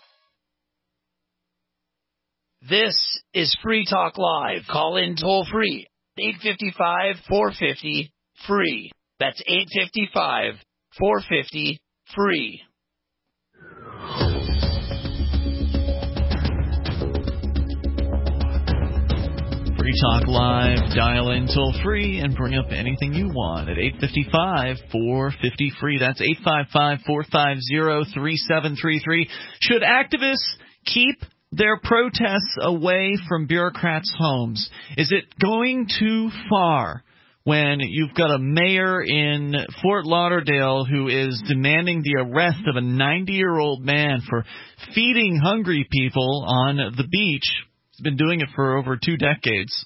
This is Free Talk Live. Call in toll free. eight five five, four five zero, free. That's eight five five, four five zero, free. Free Talk Live. Dial in toll free and bring up anything you want at eight five five, four five zero, free. That's eight five five, four five zero, three seven three three. Should activists keep their protests away from bureaucrats' homes? Is it going too far when you've got a mayor in Fort Lauderdale who is demanding the arrest of a ninety-year-old man for feeding hungry people on the beach? He's been doing it for over two decades.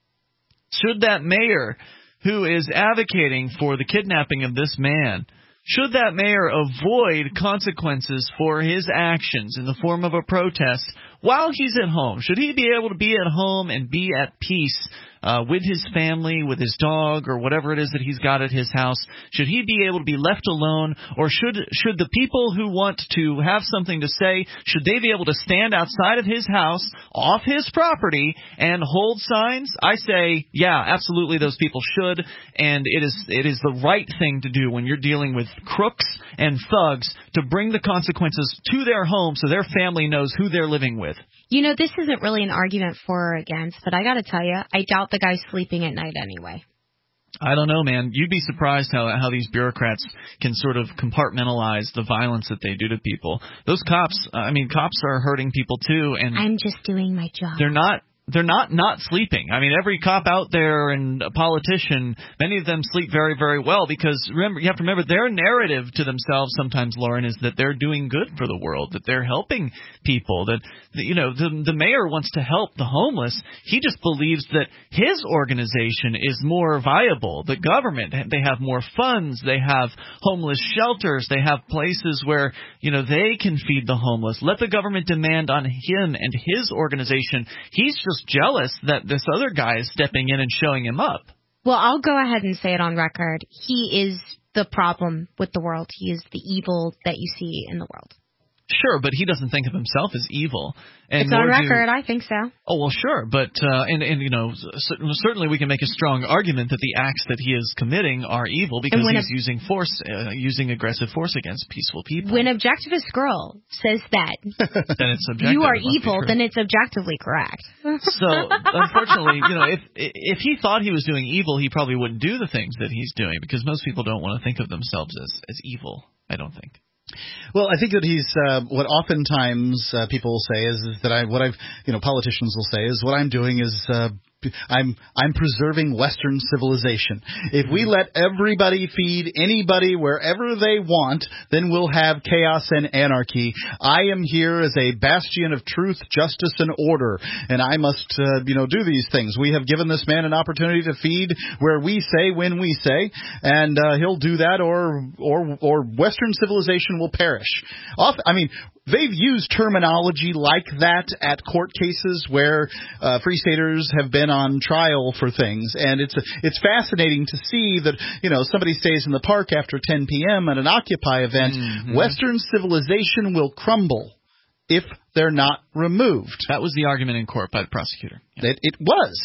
Should that mayor who is advocating for the kidnapping of this man, should that mayor avoid consequences for his actions in the form of a protest while he's at home? Should he be able to be at home and be at peace uh, with his family, with his dog, or whatever it is that he's got at his house? Should he be able to be left alone, or should should the people who want to have something to say, should they be able to stand outside of his house, off his property, and hold signs? I say, yeah, absolutely, those people should, and it is it is the right thing to do when you're dealing with crooks and thugs, to bring the consequences to their home so their family knows who they're living with. You know, this isn't really an argument for or against, but I got to tell you, I doubt the guy's sleeping at night anyway. I don't know, man. You'd be surprised how how these bureaucrats can sort of compartmentalize the violence that they do to people. Those cops, I mean, cops are hurting people too, and I'm just doing my job. They're not. They're not not sleeping. I mean, every cop out there and a politician, many of them sleep very, very well because, remember, you have to remember, their narrative to themselves sometimes, Lauren, is that they're doing good for the world, that they're helping people, that, you know, the, the mayor wants to help the homeless. He just believes that his organization is more viable. The government, they have more funds. They have homeless shelters. They have places where, you know, they can feed the homeless. Let the government demand on him and his organization. He's just jealous that this other guy is stepping in and showing him up. Well, I'll go ahead and say it on record. He is the problem with the world. He is the evil that you see in the world. Sure, but he doesn't think of himself as evil. And it's on nor do- record, I think so. Oh, well, sure. But, uh, and, and, you know, c- certainly we can make a strong argument that the acts that he is committing are evil because he's a, using force, uh, using aggressive force against peaceful people. When Objectivist Girl says that then it's objective, you are it must be evil, true. then it's objectively correct. So, unfortunately, you know, if if he thought he was doing evil, he probably wouldn't do the things that he's doing because most people don't want to think of themselves as, as evil, I don't think. Well, I think that he's uh, what oftentimes uh, people will say is, is that I what I've you know politicians will say is what I'm doing is uh, I'm I'm preserving Western civilization. If we let everybody feed anybody wherever they want, then we'll have chaos and anarchy. I am here as a bastion of truth, justice, and order, and I must uh, you know do these things. We have given this man an opportunity to feed where we say, when we say, and uh, he'll do that, or or or Western civilization will perish. Off, I mean. They've used terminology like that at court cases where uh, Free Staters have been on trial for things, and it's it's fascinating to see that you know somebody stays in the park after ten p.m. at an Occupy event. Mm-hmm. Western civilization will crumble if they're not removed. That was the argument in court by the prosecutor. Yeah. It, it was.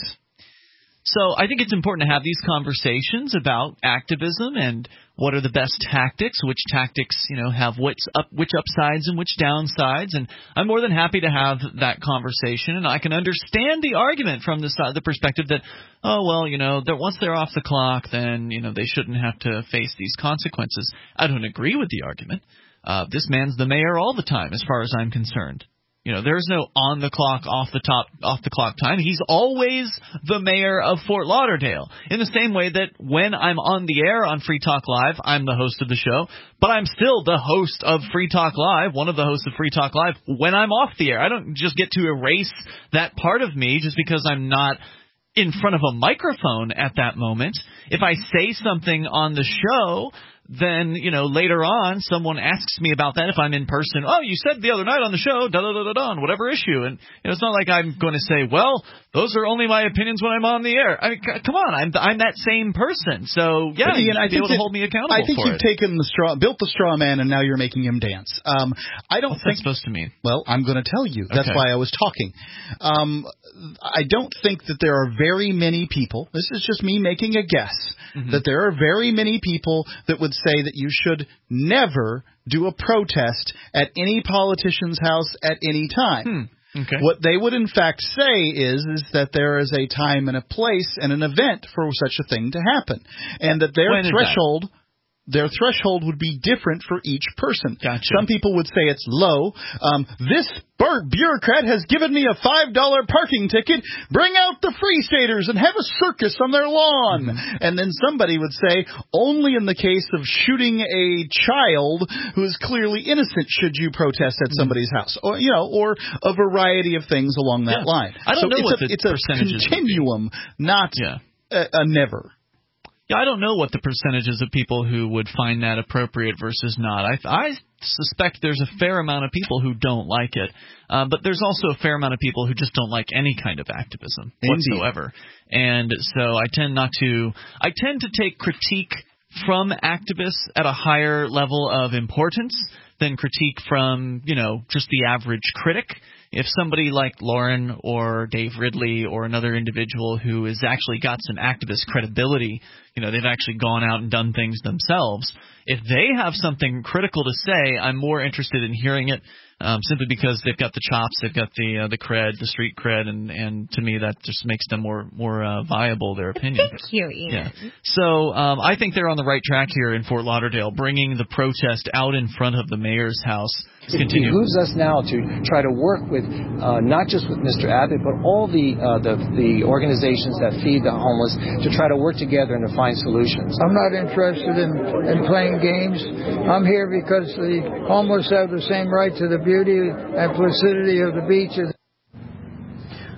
So I think it's important to have these conversations about activism and what are the best tactics, which tactics, you know, have which up which upsides and which downsides. And I'm more than happy to have that conversation. And I can understand the argument from the side, the perspective that, oh, well, you know, that once they're off the clock, then, you know, they shouldn't have to face these consequences. I don't agree with the argument. Uh, this man's the mayor all the time, as far as I'm concerned. You know, there's no on the clock, off the top, off the clock time. He's always the mayor of Fort Lauderdale. In the same way that when I'm on the air on Free Talk Live, I'm the host of the show, but I'm still the host of Free Talk Live, one of the hosts of Free Talk Live, when I'm off the air. I don't just get to erase that part of me just because I'm not in front of a microphone at that moment. If I say something on the show, then, you know, later on someone asks me about that if I'm in person. Oh, you said the other night on the show, da-da-da-da-da, on whatever issue. And you know, it's not like I'm going to say, well, those are only my opinions when I'm on the air. I mean, c- come on, I'm I'm that same person. So, yeah, you should be able to hold me accountable for it. I think you've taken the straw, built the straw man, and now you're making him dance. Um, I don't What's think, that supposed to mean? Well, I'm going to tell you. That's Okay. why I was talking. Um, I don't think that there are very many people, this is just me making a guess, mm-hmm. that there are very many people that would say that you should never do a protest at any politician's house at any time. Hmm. Okay. What they would in fact say is is that there is a time and a place and an event for such a thing to happen, and that their When is threshold. That? Their threshold would be different for each person. Gotcha. Some people would say it's low. Um, this bar- bureaucrat has given me a five dollar parking ticket. Bring out the Free Staters and have a circus on their lawn. Mm-hmm. And then somebody would say, only in the case of shooting a child who is clearly innocent should you protest at somebody's mm-hmm. house. Or, you know, or a variety of things along that yeah. line. I don't so know it's what a, the it's a percentages continuum, not yeah. a, a never. Yeah, I don't know what the percentages of people who would find that appropriate versus not. I, I suspect there's a fair amount of people who don't like it, uh, but there's also a fair amount of people who just don't like any kind of activism Indeed. whatsoever. And so I tend not to – I tend to take critique from activists at a higher level of importance than critique from, you know, just the average critic. If somebody like Lauren or Dave Ridley or another individual who has actually got some activist credibility, you know, they've actually gone out and done things themselves, if they have something critical to say, I'm more interested in hearing it um, simply because they've got the chops, they've got the uh, the cred, the street cred, and, and to me that just makes them more more uh, viable, their opinion. Thank you, Ian. Yeah. So um, I think they're on the right track here in Fort Lauderdale, bringing the protest out in front of the mayor's house. It behooves us now to try to work with uh, not just with Mister Abbott, but all the, uh, the the organizations that feed the homeless to try to work together and to find solutions. I'm not interested in, in playing games. I'm here because the homeless have the same right to the beauty and placidity of the beaches.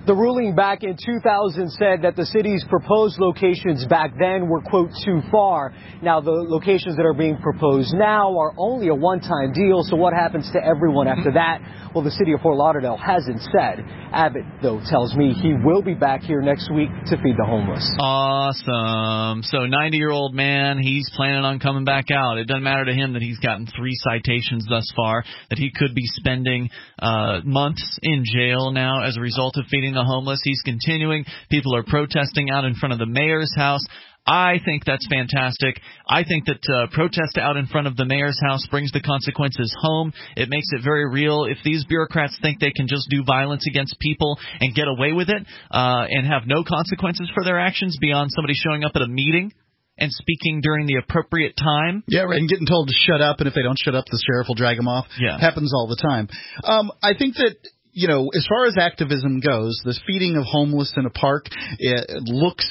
The ruling back in two thousand said that the city's proposed locations back then were, quote, too far. Now, the locations that are being proposed now are only a one-time deal, so what happens to everyone after that? Well, the city of Fort Lauderdale hasn't said. Abbott, though, tells me he will be back here next week to feed the homeless. Awesome. So ninety-year-old man, he's planning on coming back out. It doesn't matter to him that he's gotten three citations thus far, that he could be spending uh, months in jail now as a result of feeding the homeless. He's continuing. People are protesting out in front of the mayor's house. I think that's fantastic. I think that uh, protest out in front of the mayor's house brings the consequences home. It makes it very real. If these bureaucrats think they can just do violence against people and get away with it uh, and have no consequences for their actions beyond somebody showing up at a meeting and speaking during the appropriate time. Yeah, right, and getting told to shut up, and if they don't shut up, the sheriff will drag them off. Yeah. Happens all the time. Um, I think that, you know, as far as activism goes, this feeding of homeless in a park, it, it looks,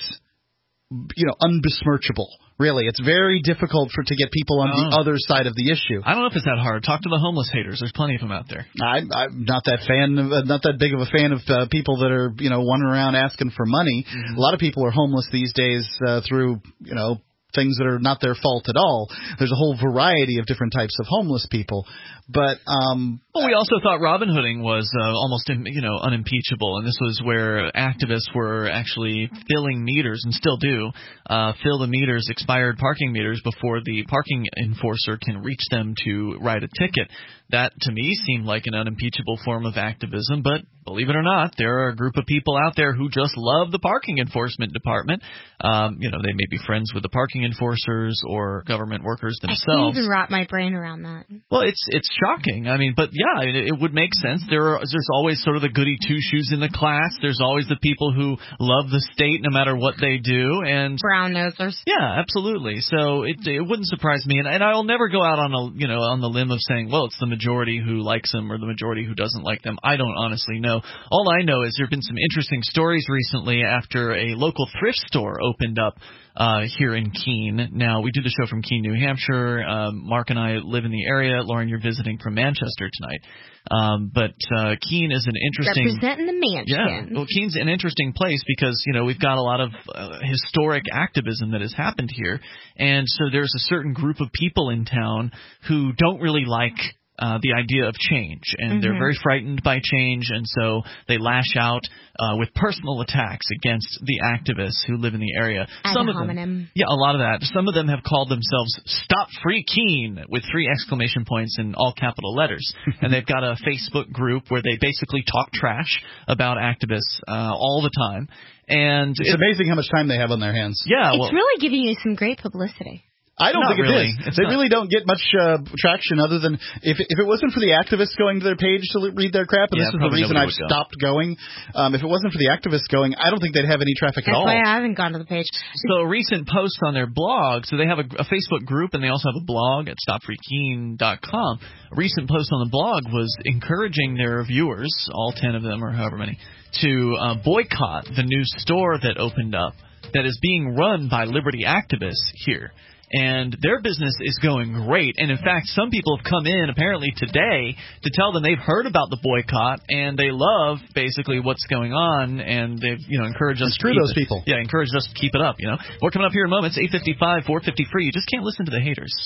you know, unbesmirchable. Really, it's very difficult for to get people on the other side of the issue. I don't know if it's that hard. Talk to the homeless haters. There's plenty of them out there. I'm, I'm not that fan, of, uh, not that big of a fan of uh, people that are, you know, wandering around asking for money. Mm-hmm. A lot of people are homeless these days uh, through, you know, things that are not their fault at all. There's a whole variety of different types of homeless people. But um, well, we also thought Robin Hooding was uh, almost, you know, unimpeachable, and this was where activists were actually filling meters, and still do, uh, fill the meters, expired parking meters, before the parking enforcer can reach them to write a ticket. That, to me, seemed like an unimpeachable form of activism, but believe it or not, there are a group of people out there who just love the parking enforcement department. Um, you know, they may be friends with the parking enforcers or government workers themselves. I can't even wrap my brain around that. Well, it's it's shocking. I mean, but yeah, it, it would make sense. There are there's always sort of the goody two shoes in the class. There's always the people who love the state no matter what they do, and brown nosers. Yeah, absolutely. So it it wouldn't surprise me, and, and I'll never go out on a you know on the limb of saying, well, it's the majority who likes them or the majority who doesn't like them. I don't honestly know. All I know is there have been some interesting stories recently after a local thrift store opened up uh, here in Keene. Now, we do the show from Keene, New Hampshire. Um, Mark and I live in the area. Lauren, you're visiting from Manchester tonight. Um, but uh, Keene is an interesting... Representing the Manchester. Yeah, well, Keene's an interesting place because, you know, we've got a lot of uh, historic activism that has happened here. And so there's a certain group of people in town who don't really like... Uh, the idea of change, and mm-hmm. they're very frightened by change, and so they lash out uh, with personal attacks against the activists who live in the area. Ad Some hominem. of them, yeah, a lot of that. Some of them have called themselves Stop Free Keene with three exclamation points in all capital letters, and they've got a Facebook group where they basically talk trash about activists uh, all the time. And it's it, amazing how much time they have on their hands. Yeah, it's well, really giving you some great publicity. I don't Not think it really. is. It's they not. really don't get much uh, traction other than if if it wasn't for the activists going to their page to read their crap, and yeah, this is the reason I've go. stopped going. Um, if it wasn't for the activists going, I don't think they'd have any traffic That's at all. That's why I haven't gone to the page. So a recent post on their blog, so they have a, a Facebook group and they also have a blog at stop free keene dot com. A recent post on the blog was encouraging their viewers, all ten of them or however many, to uh, boycott the new store that opened up that is being run by liberty activists here. And their business is going great. And, in fact, some people have come in apparently today to tell them they've heard about the boycott and they love basically what's going on, and they've, you know, encouraged us it's to true keep those it. people. Yeah, encouraged us to keep it up, you know. We're coming up here in moments, eight fifty-five, four fifty free. You just can't listen to the haters.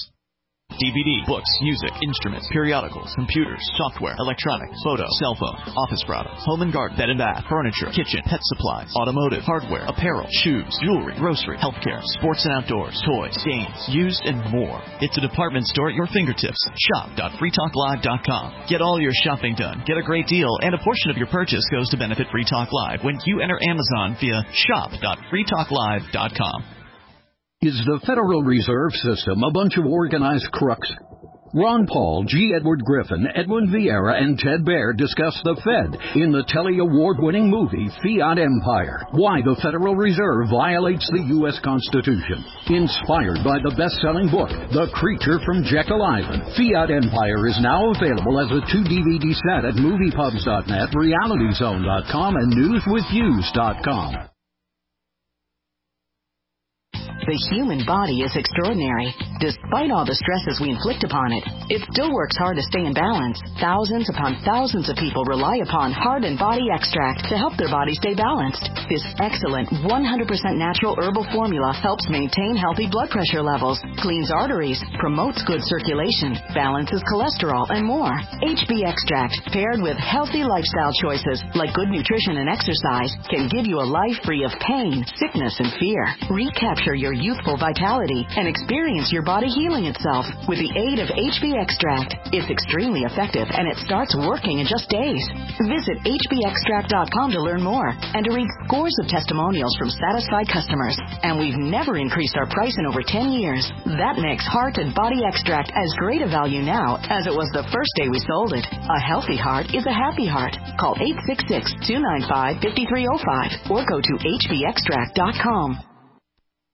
D V D, books, music, instruments, periodicals, computers, software, electronics, photo, cell phone, office products, home and garden, bed and bath, furniture, kitchen, pet supplies, automotive, hardware, apparel, shoes, jewelry, grocery, healthcare, sports and outdoors, toys, games, used, and more. It's a department store at your fingertips. shop dot free talk live dot com. Get all your shopping done, get a great deal, and a portion of your purchase goes to benefit Free Talk Live when you enter Amazon via shop dot free talk live dot com. Is the Federal Reserve System a bunch of organized crooks? Ron Paul, G. Edward Griffin, Edwin Vieira, and Ted Baer discuss the Fed in the Telly Award-winning movie Fiat Empire. Why the Federal Reserve violates the U S Constitution. Inspired by the best-selling book, The Creature from Jekyll Island, Fiat Empire is now available as a two D V D set at movie pubs dot net, reality zone dot com, and news with views dot com. The human body is extraordinary. Despite all the stresses we inflict upon it, it still works hard to stay in balance. Thousands upon thousands of people rely upon Heart and Body Extract to help their body stay balanced. This excellent one hundred percent natural herbal formula helps maintain healthy blood pressure levels, cleans arteries, promotes good circulation, balances cholesterol, and more. H B Extract, paired with healthy lifestyle choices like good nutrition and exercise, can give you a life free of pain, sickness, and fear. Recapture your youthful vitality and experience your body healing itself with the aid of H B Extract. It's extremely effective and it starts working in just days. Visit H B extract dot com to learn more and to read scores of testimonials from satisfied customers. And we've never increased our price in over ten years. That makes Heart and Body Extract as great a value now as it was the first day we sold it. A healthy heart is a happy heart. Call eight six six, two nine five, five three zero five or go to H B extract dot com.